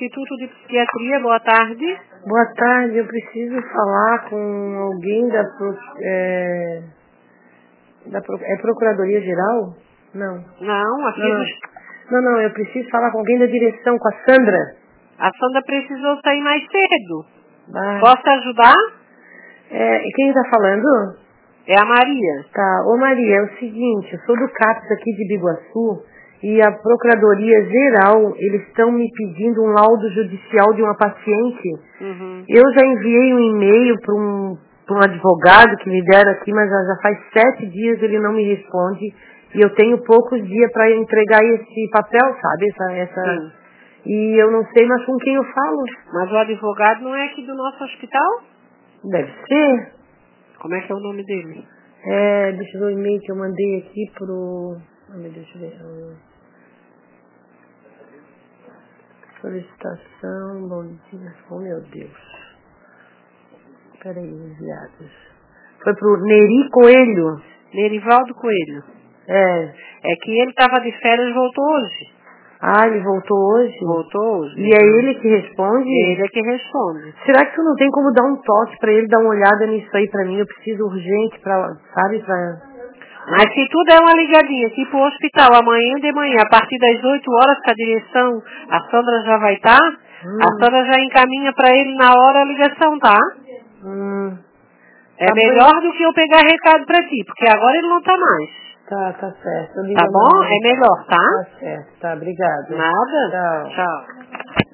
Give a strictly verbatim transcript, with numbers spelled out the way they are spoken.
Instituto de Psiquiatria, boa tarde. Boa tarde, eu preciso falar com alguém da, pro, é, da pro, é Procuradoria Geral? Não. Não, aqui... Não, não, não, eu preciso falar com alguém da direção, com a Sandra. A Sandra precisou sair mais cedo. Ah. Posso ajudar? É, quem está falando? É a Maria. Tá, ô Maria, é o seguinte, eu sou do CAPS aqui de Biguaçu e a Procuradoria Geral, eles estão me pedindo um laudo judicial de uma paciente. Uhum. Eu já enviei um e-mail para um, para um advogado que me deram aqui, mas já, já faz sete dias ele não me responde e eu tenho poucos dias para entregar esse papel, sabe? Essa, essa, Sim. e eu não sei mais com quem eu falo. Mas o advogado não é aqui do nosso hospital? Deve ser. Como é que é o nome dele? É, deixa eu ver o e-mail que eu mandei aqui pro... Ah, meu Deus, deixa eu ver. hum, Solicitação, bom dia. Oh, meu Deus. Peraí, enviados. Foi pro Neri Coelho. Nerivaldo Coelho. É. É que ele estava de férias e voltou hoje. Ah, ele voltou hoje? Voltou hoje. E é ele que responde? Ele é que responde. Será que tu não tem como dar um toque pra ele, dar uma olhada nisso aí pra mim? Eu preciso urgente pra, sabe, pra... Mas se tudo é uma ligadinha, tipo o hospital, amanhã de manhã, a partir das oito horas, que a direção, a Sandra já vai estar, Hum, a Sandra já encaminha para ele na hora a ligação, tá? hum, É tá melhor bem. do que eu pegar recado para ti, porque agora ele não tá mais. Tá, tá certo. Eu ligo Tá bom? amanhã. É melhor, tá? Tá certo, tá, obrigado. Nada? Tchau. Tchau.